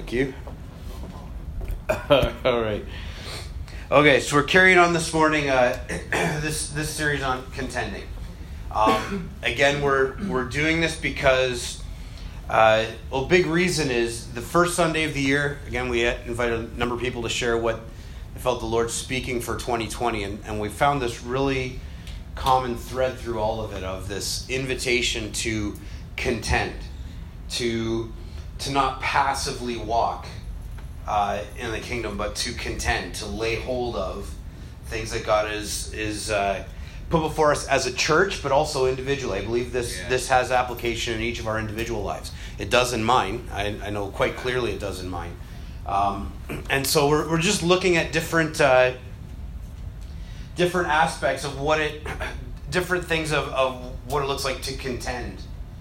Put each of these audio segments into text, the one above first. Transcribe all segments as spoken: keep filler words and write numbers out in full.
Thank you. All right. Okay, so we're carrying on this morning uh, this this series on contending. Um, again, we're we're doing this because uh, well, big reason is the first Sunday of the year. Again, we invited a number of people to share what they felt the Lord speaking for twenty twenty, and, and we found this really common thread through all of it of this invitation to contend, to to not passively walk uh, in the kingdom, but to contend, to lay hold of things that God is is uh, put before us as a church, but also individually. I believe this yeah. this has application in each of our individual lives. It does in mine. I, I know quite clearly it does in mine. Um, and so we're we're just looking at different uh, different aspects of what it, different things of, of what it looks like to contend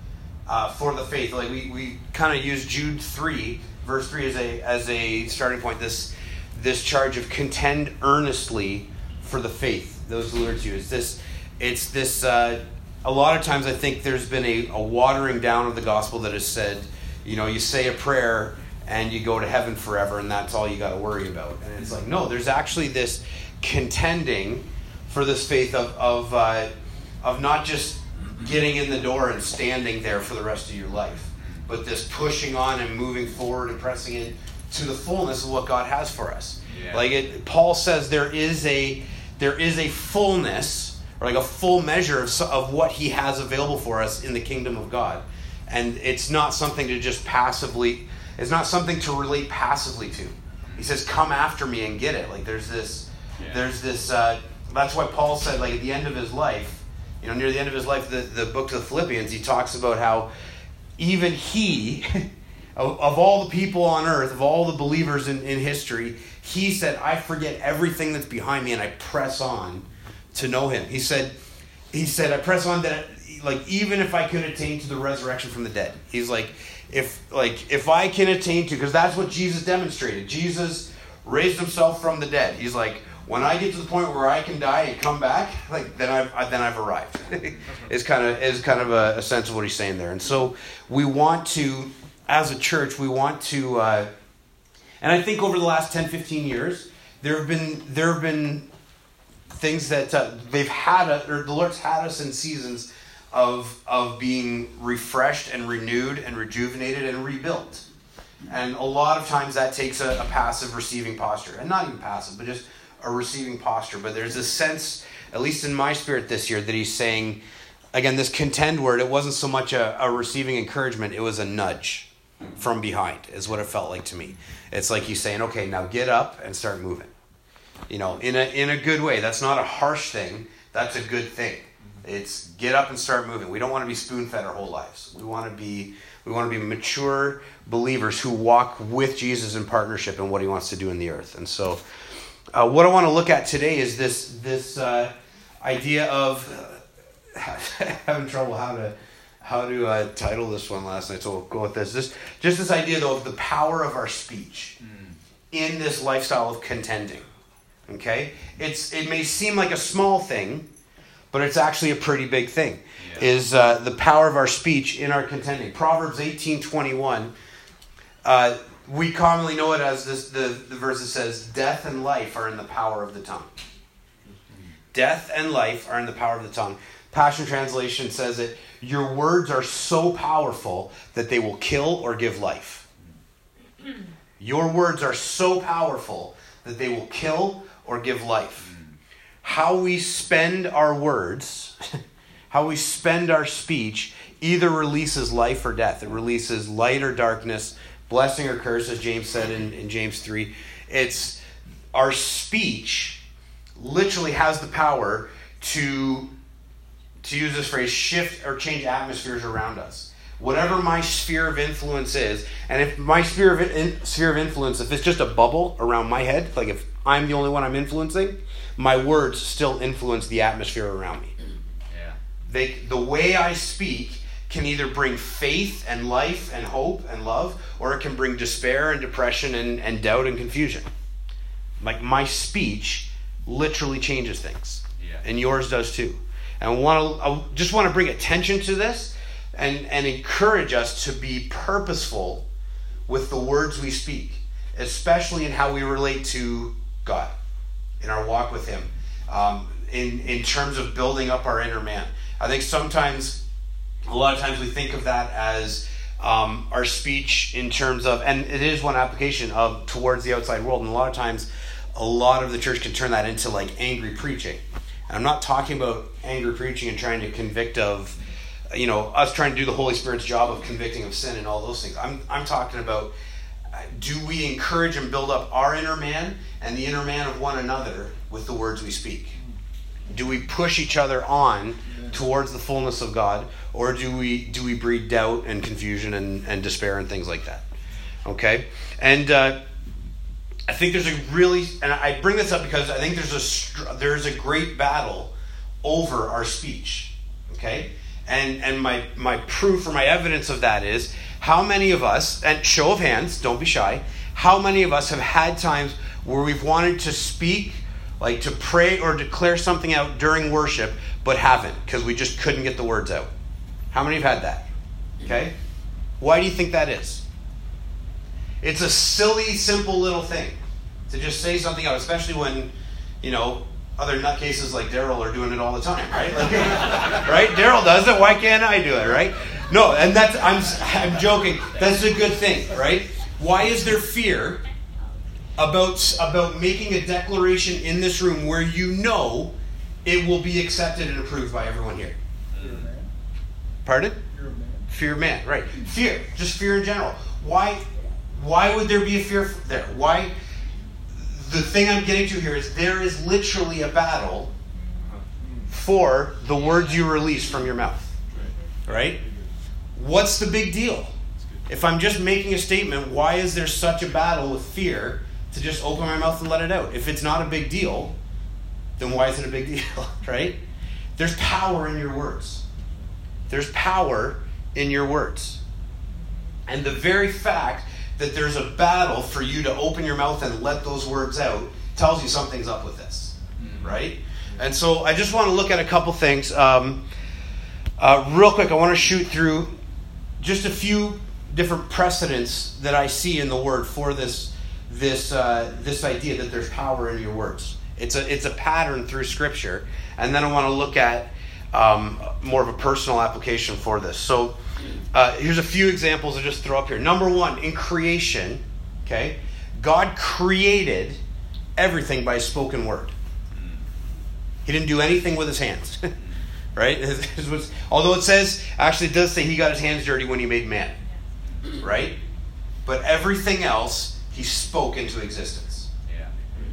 uh, for the faith. Like we, we kind of use Jude three, verse three as a as a starting point. This this charge of contend earnestly for the faith. Those words used. This it's this. Uh, a lot of times, I think there's been a, a watering down of the gospel that has said, you know, you say a prayer and you go to heaven forever, and that's all you got to worry about. And it's like, no, there's actually this contending for this faith of of uh, of not just getting in the door and standing there for the rest of your life, but this pushing on and moving forward and pressing in to the fullness of what God has for us. Yeah. Like it, Paul says, there is a there is a fullness, or like a full measure of, of what He has available for us in the kingdom of God, and it's not something to just passively. It's not something to relate passively to. He says, "Come after me and get it." Like there's this, yeah. there's this. Uh, that's why Paul said, like at the end of his life, you know, near the end of his life, the, the book to the Philippians, he talks about how even he, of, of all the people on earth, of all the believers in, in history, he said, "I forget everything that's behind me and I press on to know Him." He said, he said, "I press on that, like even if I could attain to the resurrection from the dead." He's like, if like if I can attain to, because that's what Jesus demonstrated. Jesus raised Himself from the dead. He's like, when I get to the point where I can die and come back, like then I've then I've arrived. It's kind of is kind of a, a sense of what he's saying there. And so we want to, as a church, we want to, uh, and I think over the last ten, fifteen years, there have been there have been things that uh, they've had, a, or the Lord's had us in seasons of of being refreshed and renewed and rejuvenated and rebuilt. And a lot of times that takes a, a passive receiving posture, and not even passive, but just a receiving posture. But there's this sense, at least in my spirit this year, that He's saying, again, this contend word, it wasn't so much a, a receiving encouragement, it was a nudge from behind, is what it felt like to me. It's like He's saying, okay, now get up and start moving. You know, in a in a good way. That's not a harsh thing. That's a good thing. It's get up and start moving. We don't want to be spoon-fed our whole lives. We want to be we want to be mature believers who walk with Jesus in partnership in what He wants to do in the earth. And so Uh, what I want to look at today is this this uh, idea of uh, having trouble how to how to uh, title this one last night. So we'll go with this. This just this idea though of the power of our speech mm. in this lifestyle of contending. Okay, it's it may seem like a small thing, but it's actually a pretty big thing. Yeah. Is uh, the power of our speech in our contending? Proverbs eighteen twenty-one. Uh, We commonly know it as this the, the verse that says, "Death and life are in the power of the tongue." Death and life are in the power of the tongue. Passion Translation says it, "Your words are so powerful that they will kill or give life." Your words are so powerful that they will kill or give life. How we spend our words, how we spend our speech, either releases life or death. It releases light or darkness, blessing or curse, as James said in, in James three. It's our speech literally has the power to, to use this phrase, shift or change atmospheres around us. Whatever my sphere of influence is, and if my sphere of in, sphere of influence, if it's just a bubble around my head, like if I'm the only one I'm influencing, my words still influence the atmosphere around me. Yeah. They, the way I speak can either bring faith and life and hope and love, or it can bring despair and depression and, and doubt and confusion. Like my speech literally changes things. Yeah. And yours does too. And I, want to, I just want to bring attention to this and, and encourage us to be purposeful with the words we speak, especially in how we relate to God, in our walk with Him, um, in, in terms of building up our inner man. I think sometimes, a lot of times we think of that as um, our speech in terms of, and it is one application of towards the outside world, and a lot of times a lot of the church can turn that into like angry preaching. And I'm not talking about angry preaching and trying to convict of, you know, us trying to do the Holy Spirit's job of convicting of sin and all those things. I'm I'm talking about, uh, do we encourage and build up our inner man and the inner man of one another with the words we speak? Do we push each other on towards the fullness of God, or do we do we breed doubt and confusion and, and despair and things like that? Okay? And uh, I think there's a really, and I bring this up because I think there's a there's a great battle over our speech. Okay? And and my, my proof or my evidence of that is, how many of us, and show of hands, don't be shy, how many of us have had times where we've wanted to speak, like to pray or declare something out during worship, but haven't, because we just couldn't get the words out? How many have had that? Okay? Why do you think that is? It's a silly, simple little thing to just say something out, especially when, you know, other nutcases like Daryl are doing it all the time, right? Like, right? Daryl does it. Why can't I do it, right? No, and that's, I'm I'm joking. That's a good thing, right? Why is there fear about about making a declaration in this room where you know it will be accepted and approved by everyone here? Fear of man. Pardon? Fear of man. Fear of man, right. Fear. Just fear in general. Why, why would there be a fear there? Why? The thing I'm getting to here is there is literally a battle for the words you release from your mouth. Right? What's the big deal? If I'm just making a statement, why is there such a battle with fear to just open my mouth and let it out? If it's not a big deal, then why is it a big deal? Right? There's power in your words. There's power in your words. And the very fact that there's a battle for you to open your mouth and let those words out tells you something's up with this, right? And so I just want to look at a couple things. Um, uh, real quick, I want to shoot through just a few different precedents that I see in the Word for this this uh, this idea that there's power in your words. It's a it's a pattern through Scripture, and then I want to look at um, more of a personal application for this. So. Uh, here's a few examples I'll just throw up here. Number one, in creation, okay, God created everything by His spoken word. He didn't do anything with His hands, right? It was, although it says, actually it does say He got His hands dirty when He made man, right? But everything else, He spoke into existence. Yeah.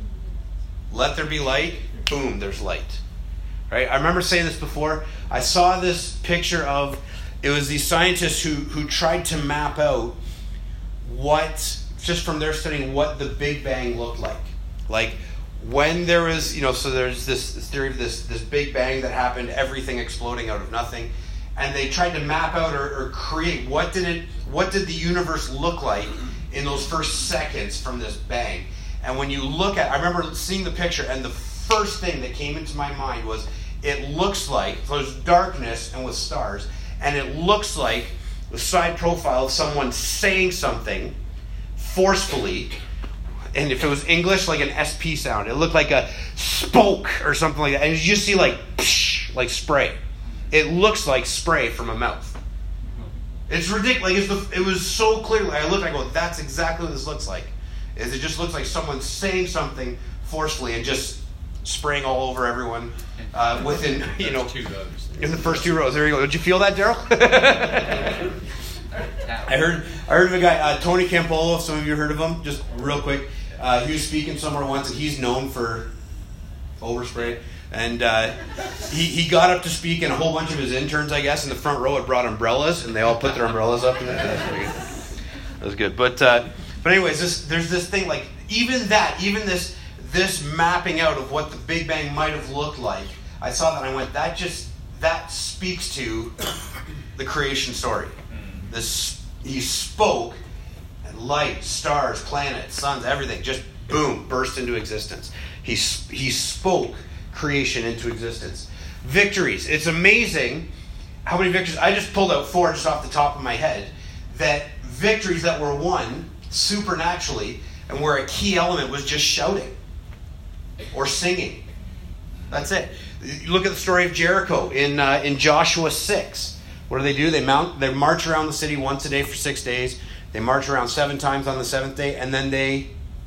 Let there be light, boom, there's light. Right? I remember saying this before. I saw this picture of, it was these scientists who, who tried to map out what, just from their studying, what the Big Bang looked like. Like, when there was, you know, so there's this, this theory of this, this Big Bang that happened, everything exploding out of nothing. And they tried to map out or, or create, what did it, what did the universe look like in those first seconds from this bang? And when you look at, I remember seeing the picture, and the first thing that came into my mind was, it looks like, so there's darkness and with stars, and it looks like the side profile of someone saying something forcefully, and if it was English, like an S P sound. It looked like a spoke or something like that. And you just see like, psh, like spray. It looks like spray from a mouth. It's ridiculous. Like it's the, it was so clearly, I looked, I go, that's exactly what this looks like. Is it just looks like someone saying something forcefully and just spraying all over everyone uh, within, you know, in the first two rows. There you go. Did you feel that, Daryl? I heard I heard of a guy, uh, Tony Campolo, if some of you heard of him, just real quick. Uh, he was speaking somewhere once, and he's known for overspray. And uh, he, he got up to speak, and a whole bunch of his interns, I guess, in the front row had brought umbrellas, and they all put their umbrellas up. And that was good. That was good. But, uh, but anyways, this, there's this thing, like, even that, even this... this mapping out of what the Big Bang might have looked like, I saw that and I went, that just, that speaks to the creation story. This, he spoke, and light, stars, planets, suns, everything, just boom, burst into existence. He, he spoke creation into existence. Victories. It's amazing how many victories, I just pulled out four just off the top of my head, that victories that were won supernaturally, and where a key element was just shouting or singing. That's it. You look at the story of Jericho in uh, in Joshua six. What do they do? They mount. They march around the city once a day for six days. They march around seven times on the seventh day, and then they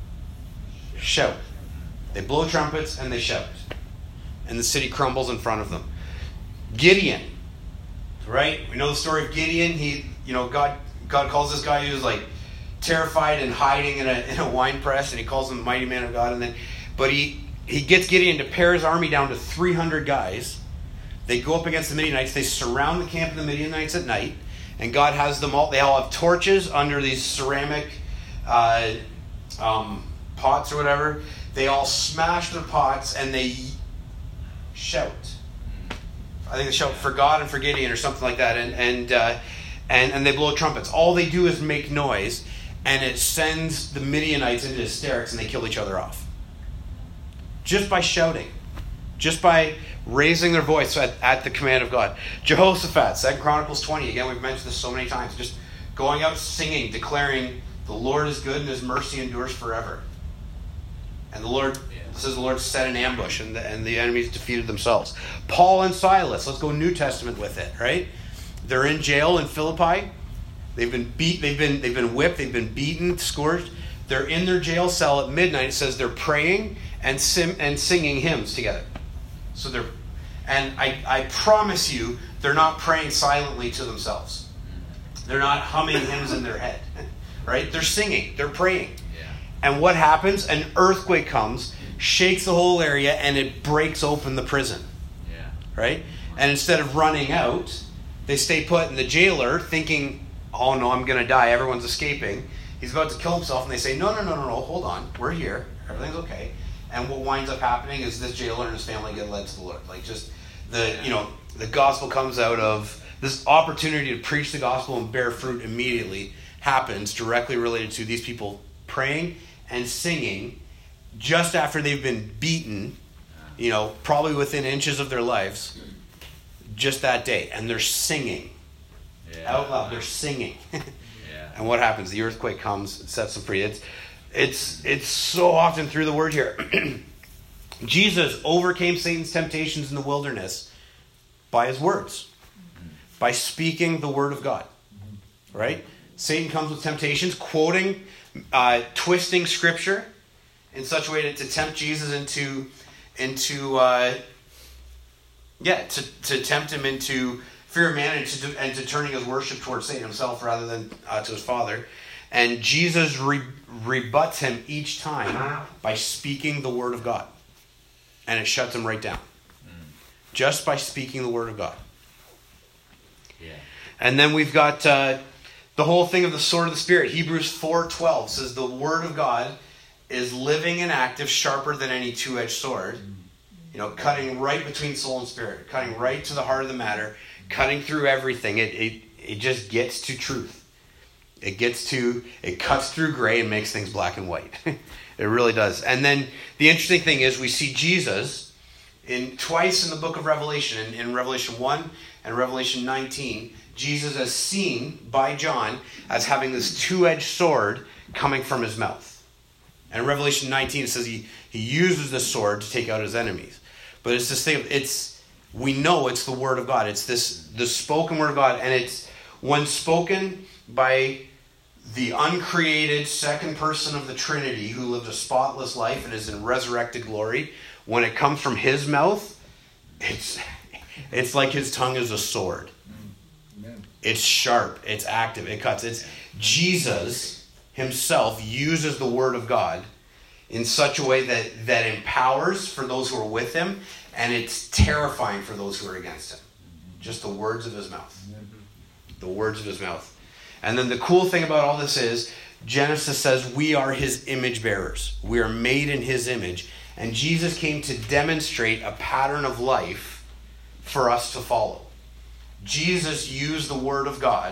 shout. They blow trumpets and they shout, and the city crumbles in front of them. Gideon, right? We know the story of Gideon. He, you know, God. God calls this guy who's like terrified and hiding in a in a wine press, and he calls him the mighty man of God. And then, but he he gets Gideon to pare his army down to three hundred guys. They go up against the Midianites. They surround the camp of the Midianites at night, and God has them all. They all have torches under these ceramic uh, um, pots or whatever. They all smash their pots and they shout. I think they shout for God and for Gideon or something like that, and and. Uh, And, and they blow trumpets. All they do is make noise, and it sends the Midianites into hysterics, and they kill each other off. Just by shouting. Just by raising their voice at, at the command of God. Jehoshaphat, Second Chronicles twenty. Again, we've mentioned this so many times. Just going out singing, declaring, the Lord is good and his mercy endures forever. And the Lord, it says the Lord set an ambush, and the, and the enemies defeated themselves. Paul and Silas. Let's go New Testament with it, right? They're in jail in Philippi. They've been beat. They've been they've been whipped. They've been beaten, scourged. They're in their jail cell at midnight. It says they're praying and sim, and singing hymns together. So they're, and I I promise you, they're not praying silently to themselves. They're not humming hymns in their head, right? They're singing. They're praying. Yeah. And what happens? An earthquake comes, shakes the whole area, and it breaks open the prison. Yeah. Right. And instead of running out, they stay put, and the jailer, thinking, oh no, I'm going to die, everyone's escaping, he's about to kill himself, and they say, no, no, no, no, no, hold on, we're here, everything's okay. And what winds up happening is this jailer and his family get led to the Lord. Like, just, the you know, the gospel comes out of, this opportunity to preach the gospel and bear fruit immediately happens directly related to these people praying and singing just after they've been beaten, you know, probably within inches of their lives, just that day, and they're singing yeah. out loud. They're singing, yeah. And what happens? The earthquake comes, it sets them free. It's it's it's so often through the word here. Jesus overcame Satan's temptations in the wilderness by his words, mm-hmm. by speaking the word of God. Mm-hmm. Right? Satan comes with temptations, quoting, uh, twisting scripture in such a way to, to tempt Jesus into into. Uh, Yeah, to, to tempt him into fear of man and to, and to turning his worship towards Satan himself rather than uh, to his Father. And Jesus re, rebuts him each time by speaking the word of God. And it shuts him right down. Mm. Just by speaking the word of God. Yeah. And then we've got uh, the whole thing of the sword of the Spirit. Hebrews four twelve says the word of God is living and active, sharper than any two-edged sword. Mm. You know, cutting right between soul and spirit, cutting right to the heart of the matter, cutting through everything. It it it just gets to truth. It gets to, it cuts through gray and makes things black and white. It really does. And then the interesting thing is we see Jesus in twice in the book of Revelation, in, in Revelation one and Revelation nineteen, Jesus is seen by John as having this two-edged sword coming from his mouth. And in Revelation nineteen, it says he, he uses the sword to take out his enemies. But it's this thing, it's, we know it's the word of God. It's this, the spoken word of God. And it's, when spoken by the uncreated second person of the Trinity who lived a spotless life and is in resurrected glory, when it comes from his mouth, it's, it's like his tongue is a sword. Amen. It's sharp. It's active. It cuts. It's Jesus himself uses the word of God in such a way that, that empowers for those who are with him, and it's terrifying for those who are against him. Just the words of his mouth. The words of his mouth. And then the cool thing about all this is, Genesis says we are his image bearers. We are made in his image. And Jesus came to demonstrate a pattern of life for us to follow. Jesus used the word of God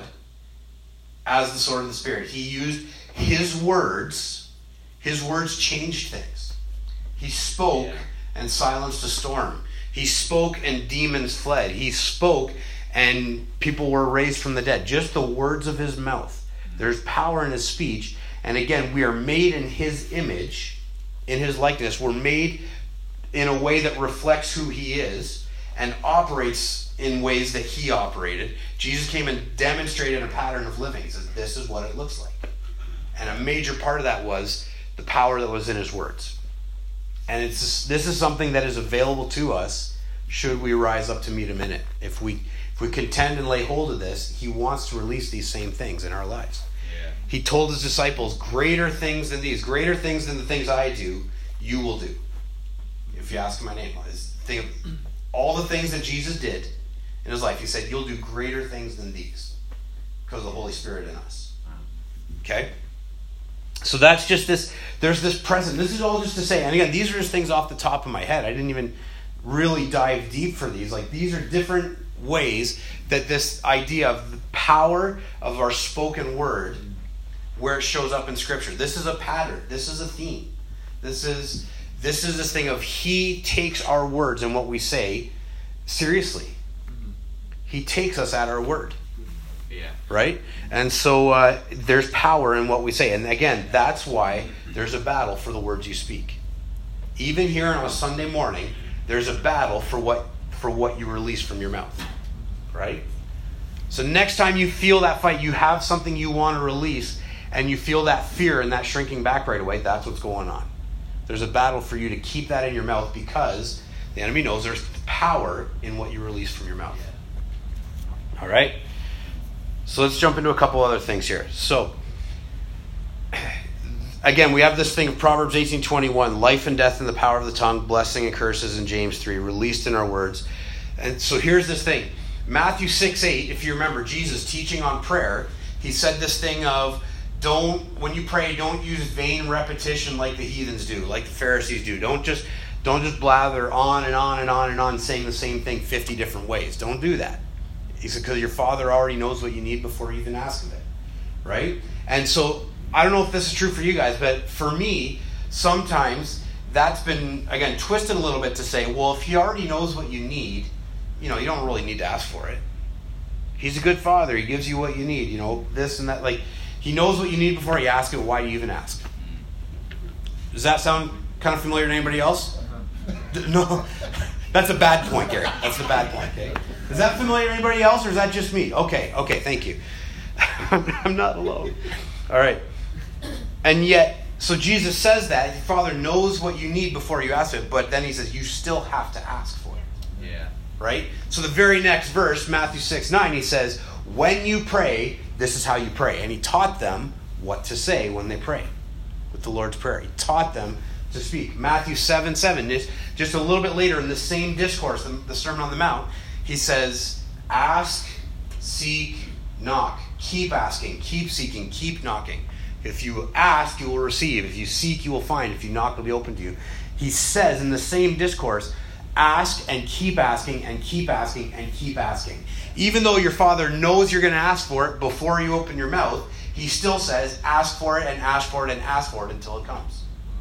as the sword of the Spirit. He used his words. His words changed things. He spoke yeah. and silenced a storm. He spoke and demons fled. He spoke and people were raised from the dead. Just the words of his mouth There's power in his speech. And again, we are made in his image, in his likeness. We're made in a way that reflects who he is and operates in ways that he operated. Jesus came and demonstrated a pattern of living. He says, this is what it looks like. And a major part of that was the power that was in his words. And it's this is something that is available to us should we rise up to meet him in it. If we if we contend and lay hold of this, he wants to release these same things in our lives. Yeah. He told his disciples, greater things than these, greater things than the things I do, you will do. If you ask my name, think of all the things that Jesus did in his life. He said, you'll do greater things than these because of the Holy Spirit in us. Okay? So that's just this, there's this present. This is all just to say, and again, these are just things off the top of my head. I didn't even really dive deep for these. Like, these are different ways that this idea of the power of our spoken word, where it shows up in Scripture. This is a pattern. This is a theme. This is this is this thing of he takes our words and what we say seriously. He takes us at our word. Yeah. Right? And so uh, there's power in what we say. And again, that's why there's a battle for the words you speak. Even here on a Sunday morning, there's a battle for what for what you release from your mouth. Right? So next time you feel that fight, you have something you want to release, and you feel that fear and that shrinking back right away, that's what's going on. There's a battle for you to keep that in your mouth because the enemy knows there's power in what you release from your mouth. All right? So let's jump into a couple other things here. So, again, we have this thing of Proverbs eighteen twenty-one, life and death in the power of the tongue, blessing and curses in James three, released in our words. And so here's this thing. Matthew six eight, if you remember, Jesus teaching on prayer, he said this thing of, don't, when you pray, don't use vain repetition like the heathens do, like the Pharisees do. Don't just, don't just blather on and on and on and on saying the same thing fifty different ways. Don't do that. He said, because your Father already knows what you need before you even ask of it. Right? And so, I don't know if this is true for you guys, but for me, sometimes that's been, again, twisted a little bit to say, well, if he already knows what you need, you know, you don't really need to ask for it. He's a good Father. He gives you what you need, you know, this and that. Like, he knows what you need before you ask it. Why do you even ask? Does that sound kind of familiar to anybody else? Uh-huh. No. That's a bad point, Gary. That's a bad point. Okay. Is that familiar to anybody else, or is that just me? Okay, okay, thank you. I'm not alone. All right. And yet, so Jesus says that. Your Father knows what you need before you ask it, but then he says you still have to ask for it. Yeah. Right? So the very next verse, Matthew six nine, he says, when you pray, this is how you pray. And he taught them what to say when they pray with the Lord's Prayer. He taught them to speak. Matthew seven seven, just, just a little bit later in the same discourse, the, the Sermon on the Mount, he says, ask, seek, knock. Keep asking, keep seeking, keep knocking. If you ask, you will receive. If you seek, you will find. If you knock, it will be open to you. He says in the same discourse, ask and keep asking and keep asking and keep asking. Even though your Father knows you're going to ask for it before you open your mouth, he still says, ask for it and ask for it and ask for it until it comes.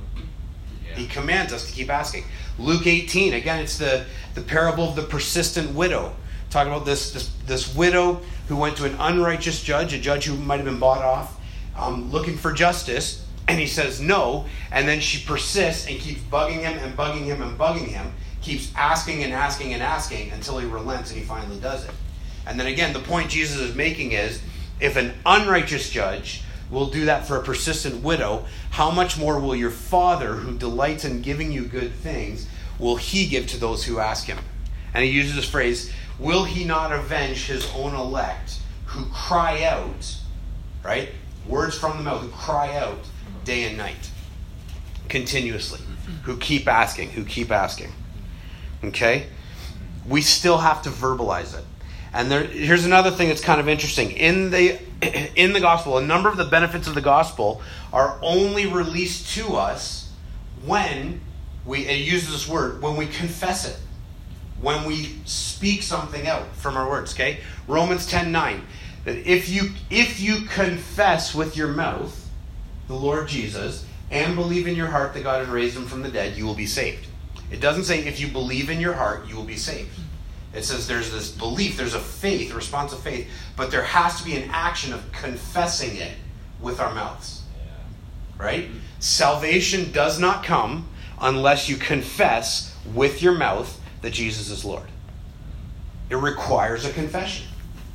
Yeah. He commands us to keep asking. Luke eighteen, again, it's the, the parable of the persistent widow. Talking about this, this, this widow who went to an unrighteous judge, a judge who might have been bought off, um, looking for justice, and he says no, and then she persists and keeps bugging him and bugging him and bugging him, keeps asking and asking and asking until he relents and he finally does it. And then again, the point Jesus is making is, if an unrighteous judge will do that for a persistent widow, how much more will your Father, who delights in giving you good things, will he give to those who ask him? And he uses this phrase, will he not avenge his own elect who cry out, right? Words from the mouth, who cry out day and night, continuously, who keep asking, who keep asking. Okay? We still have to verbalize it. And there, here's another thing that's kind of interesting. In the in the gospel, a number of the benefits of the gospel are only released to us when we, it uses this word, when we confess it. When we speak something out from our words, okay? Romans ten nine. That if you if you confess with your mouth the Lord Jesus and believe in your heart that God had raised him from the dead, you will be saved. It doesn't say if you believe in your heart, you will be saved. It says there's this belief, there's a faith, a response of faith, but there has to be an action of confessing it with our mouths. Right? Salvation does not come unless you confess with your mouth that Jesus is Lord. It requires a confession.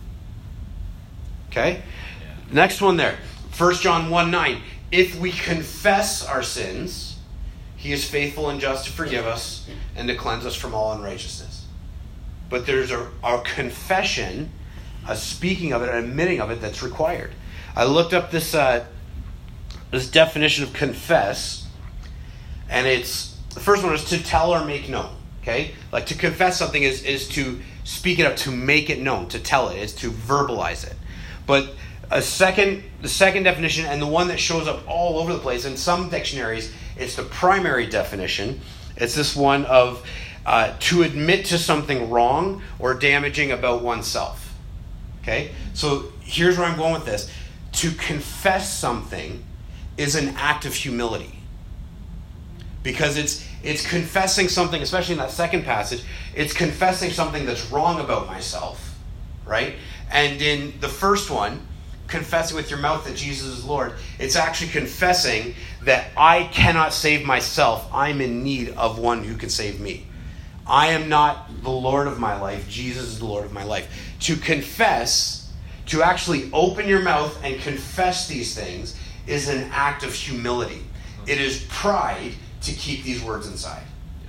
Okay? Yeah. Next one there. First John one nine. If we confess our sins, he is faithful and just to forgive us and to cleanse us from all unrighteousness. But there's a, a confession, a speaking of it, an admitting of it that's required. I looked up this uh, this definition of confess, and it's, the first one is to tell or make known. Okay? Like to confess something is, is to speak it up, to make it known, to tell it, is to verbalize it. But a second, the second definition, and the one that shows up all over the place, in some dictionaries, it's the primary definition. It's this one of uh, to admit to something wrong or damaging about oneself. Okay? So here's where I'm going with this. To confess something is an act of humility. Because it's it's confessing something, especially in that second passage, it's confessing something that's wrong about myself, right? And in the first one, confessing with your mouth that Jesus is Lord, it's actually confessing that I cannot save myself. I'm in need of one who can save me. I am not the Lord of my life. Jesus is the Lord of my life. To confess, to actually open your mouth and confess these things is an act of humility. It is pride to keep these words inside.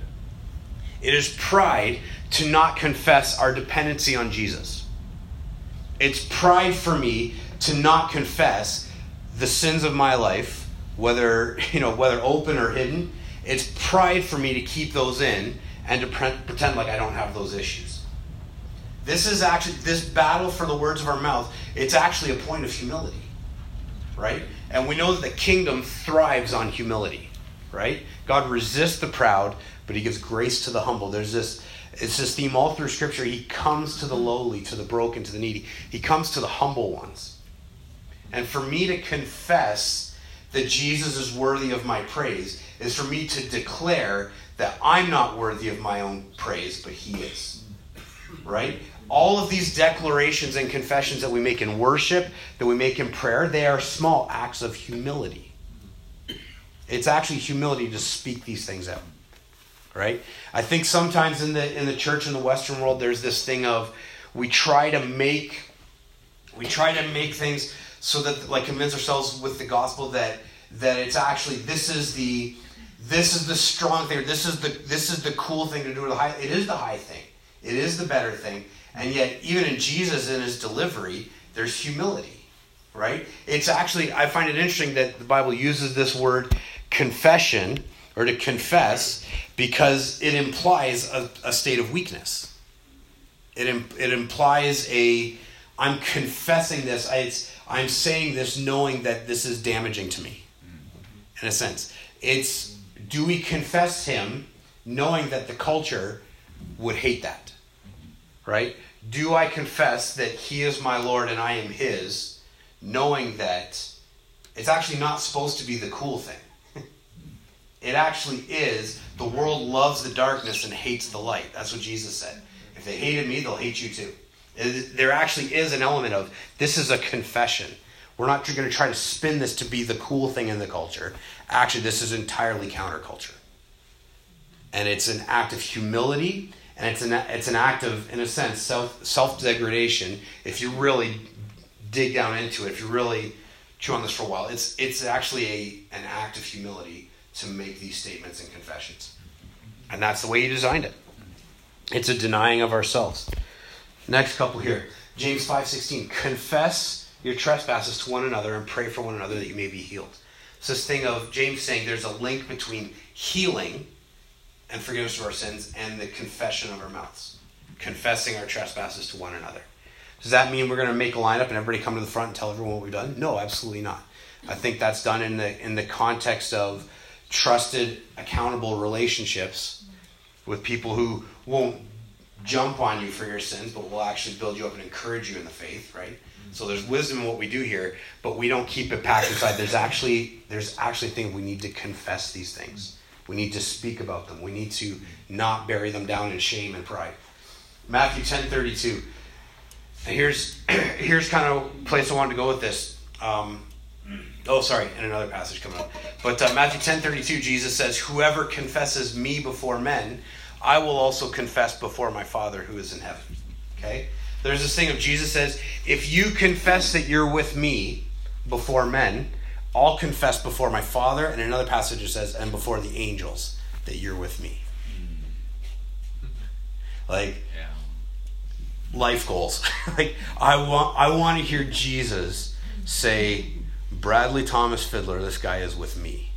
It is pride to not confess our dependency on Jesus. It's pride for me to not confess the sins of my life, whether, you know, whether open or hidden. It's pride for me to keep those in and to pre- pretend like I don't have those issues. This is actually, this battle for the words of our mouth, it's actually a point of humility, right? And we know that the kingdom thrives on humility, right? God resists the proud, but he gives grace to the humble. There's this, it's this theme all through Scripture. He comes to the lowly, to the broken, to the needy. He comes to the humble ones. And for me to confess that Jesus is worthy of my praise is for me to declare that I'm not worthy of my own praise, but he is. Right? All of these declarations and confessions that we make in worship, that we make in prayer, they are small acts of humility. It's actually humility to speak these things out. Right? I think sometimes in the in the church in the Western world, there's this thing of we try to make we try to make things so that, like, convince ourselves with the gospel that that it's actually this is the this is the strong thing, this is the this is the cool thing to do. The high, it is the high thing, it is the better thing, and yet even in Jesus in his delivery, there's humility. Right? It's actually, I find it interesting that the Bible uses this word confession, or to confess, because it implies a, a state of weakness. It it implies a, I'm confessing this, I, it's, I'm saying this knowing that this is damaging to me. In a sense. It's, do we confess him knowing that the culture would hate that? Right? Do I confess that he is my Lord and I am his, knowing that it's actually not supposed to be the cool thing? It actually is. The world loves the darkness and hates the light. That's what Jesus said. If they hated me, they'll hate you too. It, there actually is an element of, this is a confession. We're not going to try to spin this to be the cool thing in the culture. Actually, this is entirely counterculture. And it's an act of humility, and it's an it's an act of, in a sense, self, self-degradation. If you really dig down into it, if you really chew on this for a while, it's it's actually a an act of humility to make these statements and confessions. And that's the way he designed it. It's a denying of ourselves. Next couple here. James five sixteen. Confess your trespasses to one another and pray for one another that you may be healed. It's this thing of James saying there's a link between healing and forgiveness of our sins and the confession of our mouths. Confessing our trespasses to one another. Does that mean we're going to make a lineup and everybody come to the front and tell everyone what we've done? No, absolutely not. I think that's done in the in the context of trusted, accountable relationships with people who won't jump on you for your sins, but will actually build you up and encourage you in the faith, right? Mm-hmm. So there's wisdom in what we do here, but we don't keep it packed inside. There's actually there's actually things we need to confess these things. We need to speak about them. We need to not bury them down in shame and pride. Matthew ten thirty-two. And here's here's kind of a place I wanted to go with this. Um, oh, sorry, and another passage coming up. But uh, Matthew ten thirty-two, Jesus says, "Whoever confesses me before men, I will also confess before my Father who is in heaven." Okay? There's this thing of Jesus says, if you confess that you're with me before men, I'll confess before my Father. And another passage it says, and before the angels, that you're with me. Like, yeah. Life goals. Like, I want, I want to hear Jesus say, Bradley Thomas Fiddler, this guy is with me.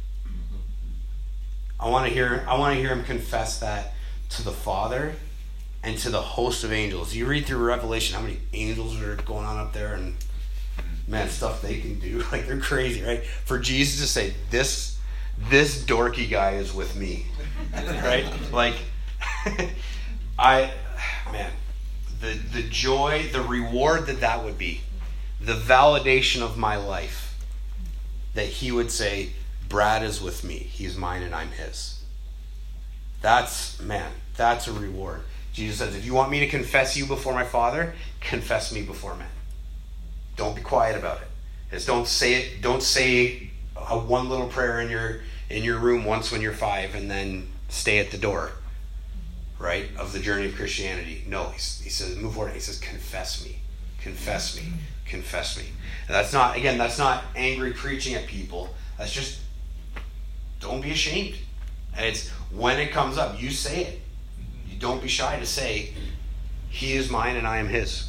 I want to hear, I want to hear him confess that to the Father and to the host of angels. You read through Revelation, how many angels are going on up there, and man, stuff they can do. Like, they're crazy, right? For Jesus to say, this, this dorky guy is with me, right? Like, I, man, the the joy, the reward that that would be, the validation of my life, that he would say, Brad is with me. He's mine and I'm his. That's, man, that's a reward. Jesus says, if you want me to confess you before my Father, confess me before men. Don't be quiet about it. Just don't say it. Don't say a one little prayer in your in your room once when you're five and then stay at the door, right, of the journey of Christianity. No, he, he says, move forward. He says, confess me, confess me, confess me. And that's not, again, that's not angry preaching at people. That's just, don't be ashamed. And it's when it comes up, you say it. You don't be shy to say, he is mine and I am his.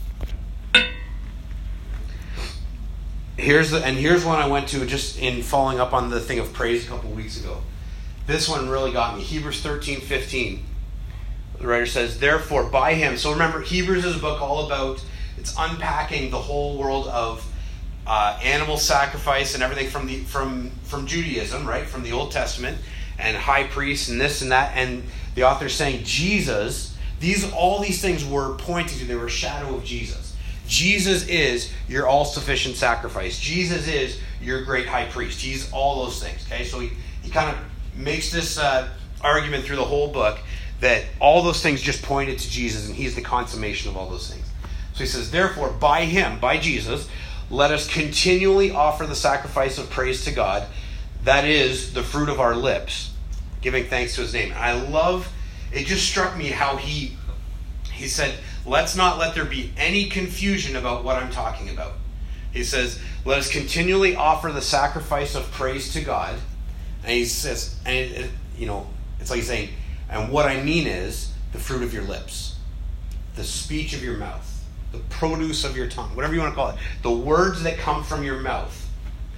Here's the, and here's one I went to just in following up on the thing of praise a couple weeks ago. This one really got me. Hebrews thirteen fifteen. The writer says, therefore, by him. So remember, Hebrews is a book all about, it's unpacking the whole world of uh, animal sacrifice and everything from the from from Judaism, right? From the Old Testament, and high priests and this and that. And the author's saying, Jesus, these all these things were pointing to, they were a shadow of Jesus. Jesus is your all-sufficient sacrifice. Jesus is your great high priest. He's all those things. Okay, so he, he kind of makes this uh, argument through the whole book that all those things just pointed to Jesus, and he's the consummation of all those things. So he says, therefore, by him, by Jesus, let us continually offer the sacrifice of praise to God. That is the fruit of our lips, giving thanks to his name. And I love, it just struck me how he he said, let's not let there be any confusion about what I'm talking about. He says, let us continually offer the sacrifice of praise to God. And he says, and it, it, you know, it's like he's saying, and what I mean is the fruit of your lips, the speech of your mouth, the produce of your tongue, whatever you want to call it, the words that come from your mouth.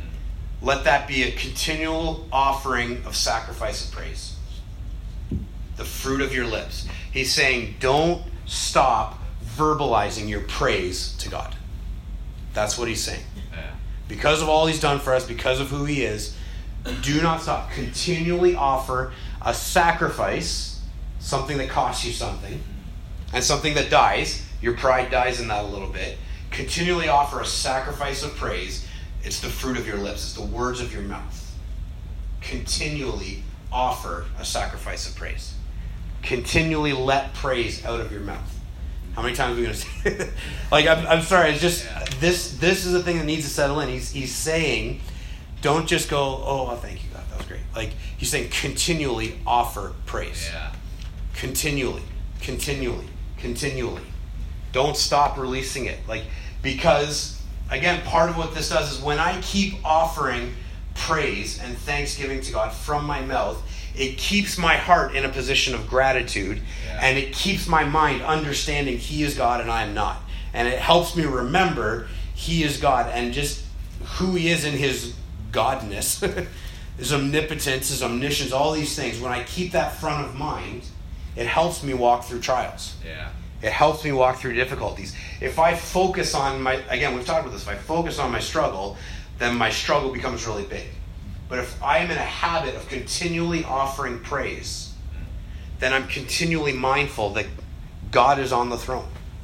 Let that be a continual offering of sacrifice of praise. The fruit of your lips. He's saying, don't stop verbalizing your praise to God. That's what he's saying. Yeah. Because of all he's done for us, because of who he is, do not stop. Continually offer a sacrifice, something that costs you something, and something that dies. Your pride dies in that a little bit. Continually offer a sacrifice of praise. It's the fruit of your lips. It's the words of your mouth. Continually offer a sacrifice of praise. Continually let praise out of your mouth. How many times are we going to say it? Like, I'm, I'm sorry, it's just, this This is the thing that needs to settle in. He's, he's saying, don't just go, oh, well, thank you, God, that was great. Like, he's saying continually offer praise. Yeah. Continually, continually, continually. Don't stop releasing it. Like, because, again, part of what this does is when I keep offering praise and thanksgiving to God from my mouth, it keeps my heart in a position of gratitude, yeah. And it keeps my mind understanding he is God and I am not. And it helps me remember he is God and just who he is in his godness, his omnipotence, his omniscience, all these things. When I keep that front of mind, it helps me walk through trials. Yeah. It helps me walk through difficulties. If I focus on my, again, we've talked about this, if I focus on my struggle, then my struggle becomes really big. But if I am in a habit of continually offering praise, then I'm continually mindful that God is on the throne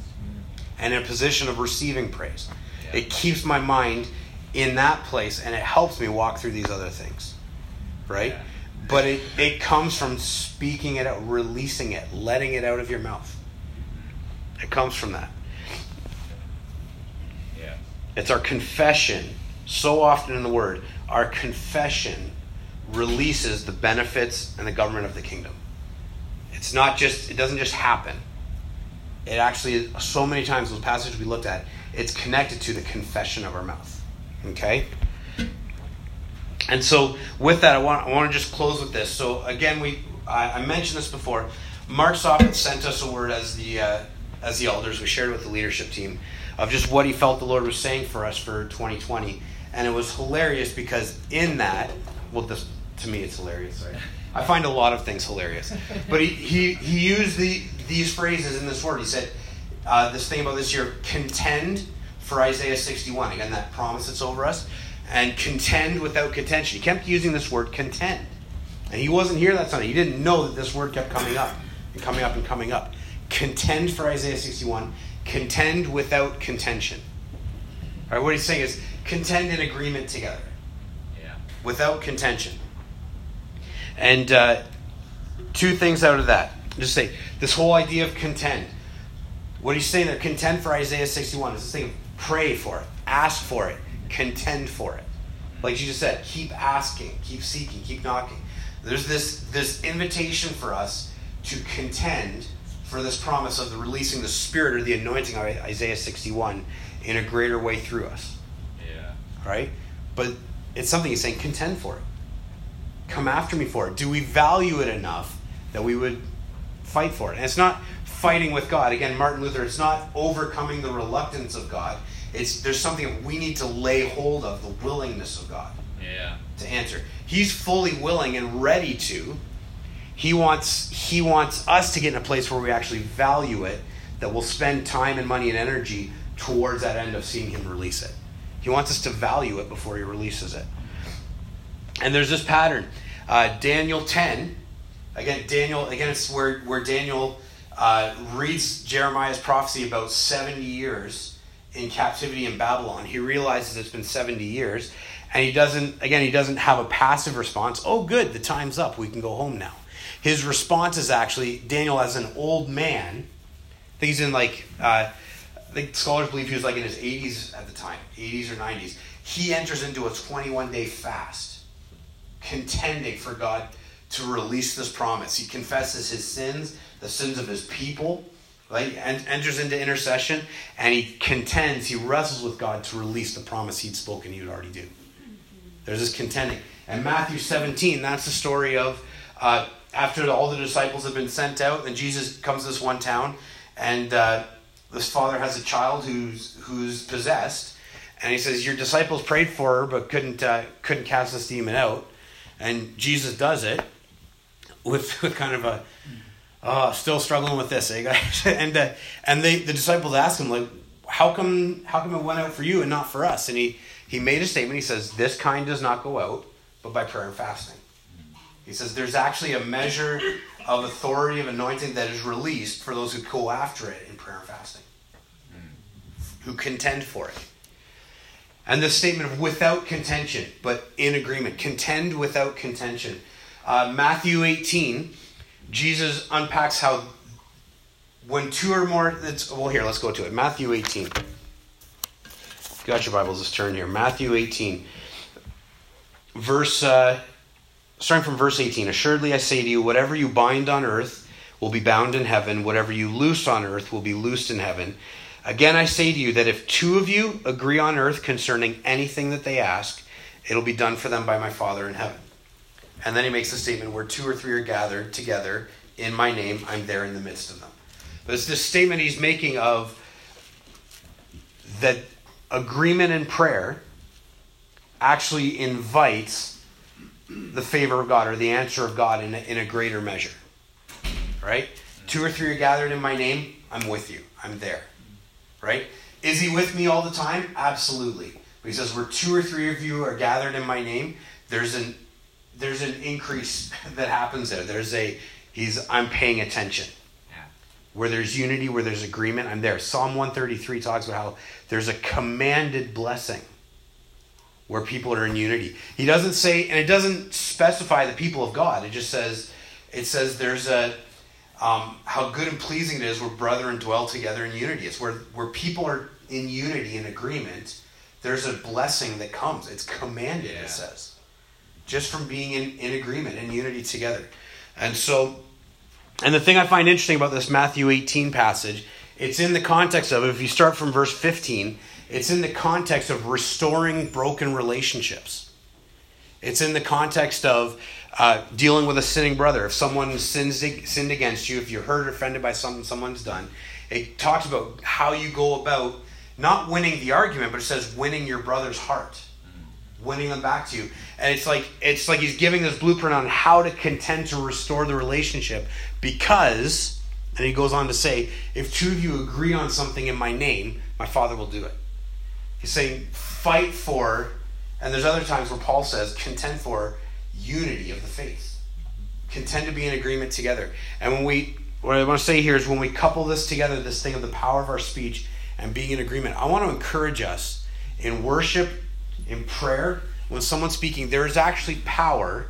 and in a position of receiving praise. Yeah. It keeps my mind in that place and it helps me walk through these other things, right? Yeah. But it, it comes from speaking it out, releasing it, letting it out of your mouth. It comes from that. Yeah. It's our confession. So often in the Word, our confession releases the benefits and the government of the kingdom. It's not just, it doesn't just happen. It actually, so many times, those passages we looked at, it's connected to the confession of our mouth. Okay? And so, with that, I want I want to just close with this. So, again, we I, I mentioned this before. Mark Soppett sent us a word as the uh, as the elders. We shared it with the leadership team of just what he felt the Lord was saying for us for twenty twenty. And it was hilarious because in that, well, this, to me it's hilarious. Right? I find a lot of things hilarious. But he, he, he used the these phrases in this word. He said, uh, this thing about this year, contend for Isaiah sixty-one. Again, that promise that's over us. And contend without contention. He kept using this word contend. And he wasn't here that Sunday. He didn't know that this word kept coming up and coming up and coming up. Contend for Isaiah sixty-one. Contend without contention. All right, what he's saying is contend in agreement together. Yeah. Without contention. And uh, two things out of that. Just say, this whole idea of contend. What he's saying there, contend for Isaiah sixty-one. Is this thing of pray for it, ask for it, contend for it. Like you just said, keep asking, keep seeking, keep knocking. There's this, this invitation for us to contend for this promise of the releasing the Spirit or the anointing of Isaiah sixty-one in a greater way through us. Yeah. Right? But it's something he's saying, contend for it. Come after me for it. Do we value it enough that we would fight for it? And it's not fighting with God. Again, Martin Luther, it's not overcoming the reluctance of God. It's there's something we need to lay hold of, the willingness of God. Yeah. To answer. He's fully willing and ready to. He wants he wants us to get in a place where we actually value it, that we'll spend time and money and energy towards that end of seeing him release it. He wants us to value it before he releases it. And there's this pattern. Uh, Daniel ten. Again, Daniel. Again, it's where where Daniel uh, reads Jeremiah's prophecy about seventy years in captivity in Babylon. He realizes it's been seventy years, and he doesn't. Again, he doesn't have a passive response. Oh, good, the time's up. We can go home now. His response is actually Daniel, as an old man. I think he's in like. Uh, I think scholars believe he was like in his eighties at the time, eighties or nineties. He enters into a twenty-one day fast, contending for God to release this promise. He confesses his sins, the sins of his people, right? And enters into intercession, and he contends, he wrestles with God to release the promise he'd spoken he would already do. There's this contending. And Matthew seventeen, that's the story of uh, after all the disciples have been sent out, and Jesus comes to this one town, and uh, this father has a child who's who's possessed, and he says, your disciples prayed for her, but couldn't uh, couldn't cast this demon out. And Jesus does it with, with kind of a, oh, still struggling with this, eh, guys? and uh, and they the disciples ask him, like, how come how come it went out for you and not for us? And he, he made a statement. He says, this kind does not go out, but by prayer and fasting. He says there's actually a measure of authority, of anointing that is released for those who go after it in prayer and fasting, who contend for it. And this statement of without contention, but in agreement. Contend without contention. Uh, Matthew eighteen, Jesus unpacks how when two or more... It's, well, here, let's go to it. Matthew eighteen. If you got your Bibles, let's turn here. Matthew eighteen. Verse... Uh, starting from verse eighteen. Assuredly I say to you, whatever you bind on earth will be bound in heaven. Whatever you loose on earth will be loosed in heaven. Again, I say to you that if two of you agree on earth concerning anything that they ask, it'll be done for them by my Father in heaven. And then he makes the statement, where two or three are gathered together in my name, I'm there in the midst of them. But it's this statement he's making of that agreement in prayer actually invites the favor of God or the answer of God in a, in a greater measure. Right? Two or three are gathered in my name, I'm with you. I'm there. Right? Is he with me all the time? Absolutely. But he says, where two or three of you are gathered in my name, there's an there's an increase that happens there. There's a, he's, I'm paying attention. Yeah. Where there's unity, where there's agreement, I'm there. Psalm one thirty-three talks about how there's a commanded blessing where people are in unity. He doesn't say, and it doesn't specify the people of God. It just says, it says there's a, um, how good and pleasing it is where brethren dwell together in unity. It's where, where people are in unity and agreement. There's a blessing that comes. It's commanded, yeah. It says. Just from being in, in agreement and unity together. And so, and the thing I find interesting about this Matthew eighteen passage, it's in the context of, if you start from verse fifteen, it's in the context of restoring broken relationships. It's in the context of uh, dealing with a sinning brother. If someone sins, sinned against you, if you're hurt or offended by something someone's done, it talks about how you go about not winning the argument, but it says winning your brother's heart. Winning them back to you. And it's like it's like he's giving this blueprint on how to contend to restore the relationship, because, and he goes on to say, if two of you agree on something in my name, my Father will do it. He's saying fight for, and there's other times where Paul says contend for unity of the faith. Contend to be in agreement together. And when we, what I want to say here is when we couple this together, this thing of the power of our speech and being in agreement, I want to encourage us in worship, in prayer, when someone's speaking, there is actually power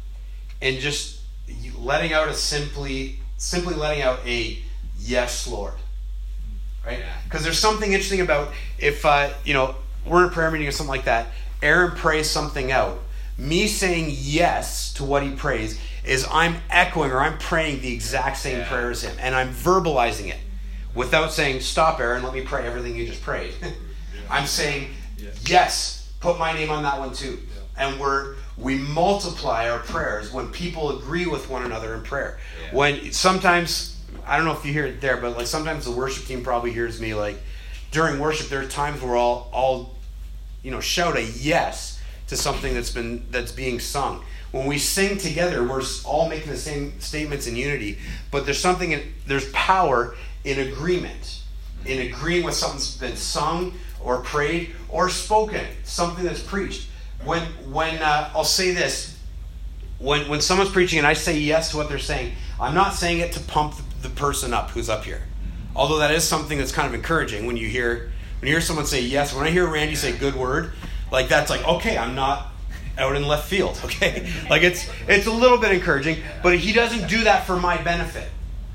in just letting out a simply, simply letting out a yes, Lord. Right? Because there's something interesting about if, uh, you know, we're in a prayer meeting or something like that, Aaron prays something out. Me saying yes to what he prays is I'm echoing or I'm praying the exact same yeah. prayer as him. And I'm verbalizing it without saying, stop, Aaron, let me pray everything you just prayed. yeah. I'm saying, yes. yes. Put my name on that one too. Yeah. And we're we multiply our prayers when people agree with one another in prayer. Yeah. When sometimes, I don't know if you hear it there, but like sometimes the worship team probably hears me like during worship, there are times where I'll I'll you know shout a yes to something that's been that's being sung. When we sing together, we're all making the same statements in unity, but there's something in, there's power in agreement, in agreeing with something that's been sung or prayed, or spoken, something that's preached. When when uh, I'll say this, when when someone's preaching and I say yes to what they're saying, I'm not saying it to pump the person up who's up here. Although that is something that's kind of encouraging when you hear when you hear someone say yes. When I hear Randy say good word, like that's like, okay, I'm not out in left field, okay? Like it's it's a little bit encouraging, but he doesn't do that for my benefit.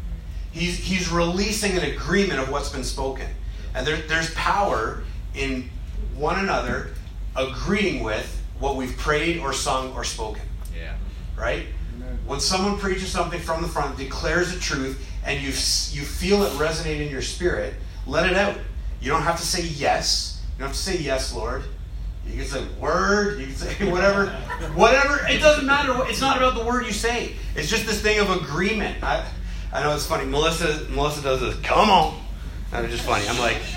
He's he's releasing an agreement of what's been spoken. And there, there's power in one another agreeing with what we've prayed or sung or spoken. Yeah. Right? Amen. When someone preaches something from the front, declares the truth, and you you feel it resonate in your spirit, let it out. You don't have to say yes. You don't have to say yes, Lord. You can say word. You can say whatever. Whatever. It doesn't matter. It's not about the word you say. It's just this thing of agreement. I, I know it's funny. Melissa Melissa does this. Come on. And it's just funny. I'm like...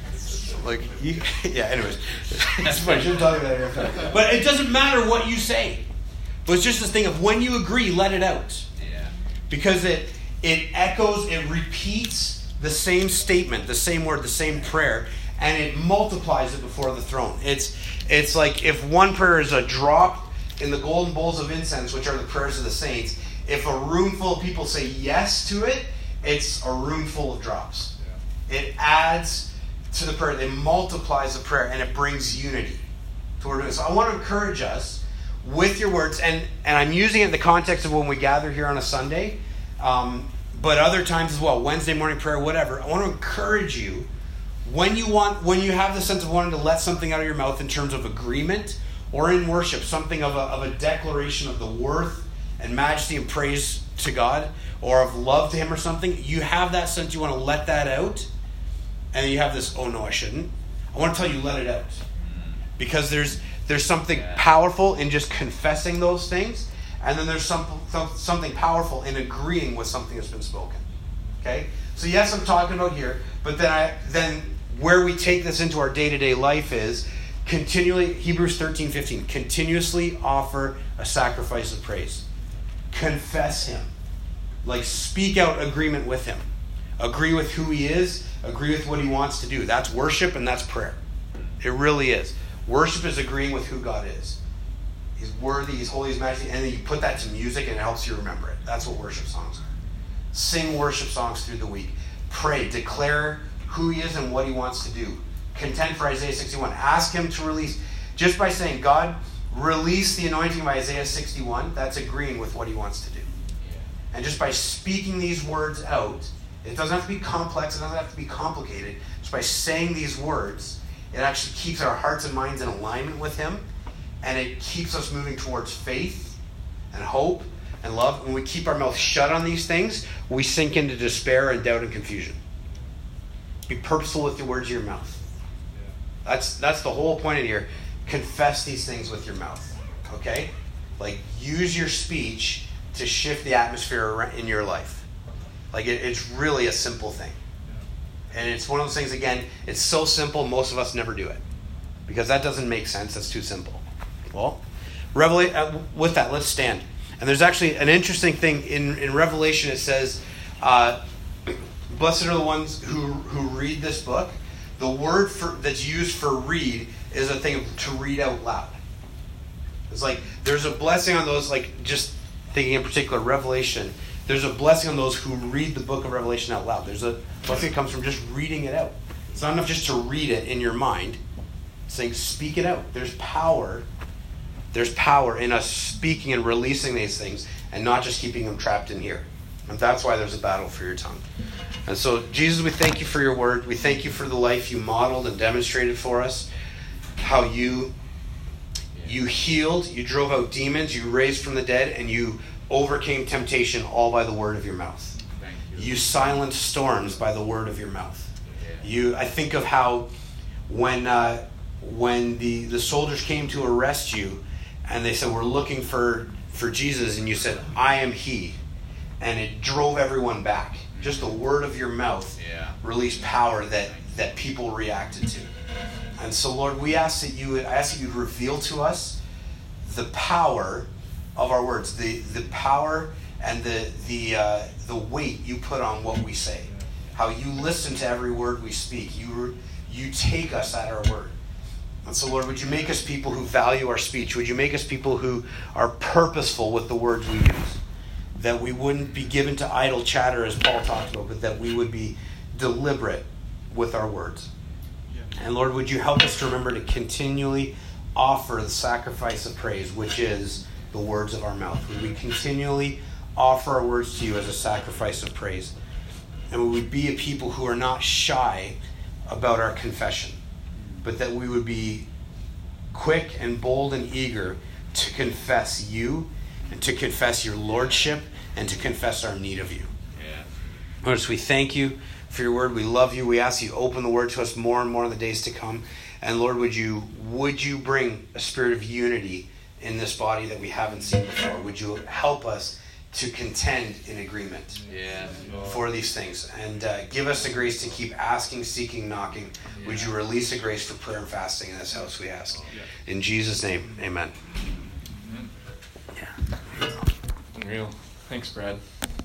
Like, you, yeah, anyways. It's funny, I shouldn't talk about it every time. But it doesn't matter what you say. But it's just this thing of when you agree, let it out. Yeah. Because it it echoes, it repeats the same statement, the same word, the same prayer, and it multiplies it before the throne. It's it's like if one prayer is a drop in the golden bowls of incense, which are the prayers of the saints, if a room full of people say yes to it, it's a room full of drops. Yeah. It adds to the prayer, it multiplies the prayer, and it brings unity to what we're doing. So I want to encourage us with your words, and, and I'm using it in the context of when we gather here on a Sunday, um, but other times as well, Wednesday morning prayer, whatever. I want to encourage you when you want, when you have the sense of wanting to let something out of your mouth in terms of agreement or in worship, something of a, of a declaration of the worth and majesty and praise to God, or of love to Him or something. You have that sense you want to let that out. And you have this, oh no, I shouldn't. I want to tell you, let it out. Because there's there's something yeah. powerful in just confessing those things. And then there's some, something powerful in agreeing with something that's been spoken. Okay? So yes, I'm talking about here. But then I then where we take this into our day-to-day life is continually, Hebrews thirteen fifteen, continuously offer a sacrifice of praise. Confess Him. Like speak out agreement with Him. Agree with who He is. Agree with what He wants to do. That's worship and that's prayer. It really is. Worship is agreeing with who God is. He's worthy, He's holy, He's majesty. And then you put that to music and it helps you remember it. That's what worship songs are. Sing worship songs through the week. Pray. Declare who He is and what He wants to do. Contend for Isaiah sixty-one. Ask Him to release. Just by saying, God, release the anointing of Isaiah sixty-one, that's agreeing with what He wants to do. And just by speaking these words out, it doesn't have to be complex, it doesn't have to be complicated. Just by saying these words, it actually keeps our hearts and minds in alignment with him, and it keeps us moving towards faith and hope and love. When we keep our mouth shut on these things, we sink into despair and doubt and confusion. Be purposeful with the words of your mouth. That's that's the whole point in here. Confess these things with your mouth. Okay? Like, use your speech to shift the atmosphere in your life. Like, it, it's really a simple thing. And it's one of those things, again, it's so simple, most of us never do it. Because that doesn't make sense. That's too simple. Well, Revela- uh, with that, let's stand. And there's actually an interesting thing in, in Revelation. It says, uh, blessed are the ones who, who read this book. The word for, that's used for read is a thing to read out loud. It's like there's a blessing on those, like just thinking in particular, Revelation, there's a blessing on those who read the book of Revelation out loud. There's a blessing that comes from just reading it out. It's not enough just to read it in your mind. It's saying speak it out. There's power. There's power in us speaking and releasing these things and not just keeping them trapped in here. And that's why there's a battle for your tongue. And so, Jesus, we thank you for your word. We thank you for the life you modeled and demonstrated for us. How you you healed, you drove out demons, you raised from the dead, and you overcame temptation all by the word of your mouth. Thank you. You silenced storms by the word of your mouth. Yeah. You, I think of how when uh, when the, the soldiers came to arrest you, and they said, we're looking for, for Jesus, and you said, I am he. And it drove everyone back. Just the word of your mouth yeah. released power that, that people reacted to. And so, Lord, we ask that you would, I ask that you would reveal to us the power of our words, the, the power and the the uh, the weight you put on what we say. How you listen to every word we speak. You you take us at our word. And so, Lord, would you make us people who value our speech? Would you make us people who are purposeful with the words we use? That we wouldn't be given to idle chatter, as Paul talked about, but that we would be deliberate with our words. And Lord, would you help us to remember to continually offer the sacrifice of praise, which is the words of our mouth. Would we continually offer our words to you as a sacrifice of praise? And would we be a people who are not shy about our confession, but that we would be quick and bold and eager to confess you and to confess your lordship and to confess our need of you. Yeah. Lord, so we thank you for your word. We love you. We ask you to open the word to us more and more in the days to come. And Lord, would you would you bring a spirit of unity in this body that we haven't seen before? Would you help us to contend in agreement Yeah. for these things? And uh, give us the grace to keep asking, seeking, knocking. Yeah. Would you release a grace for prayer and fasting in this house, we ask. In Jesus' name, amen. Amen. Yeah. Unreal. Thanks, Brad.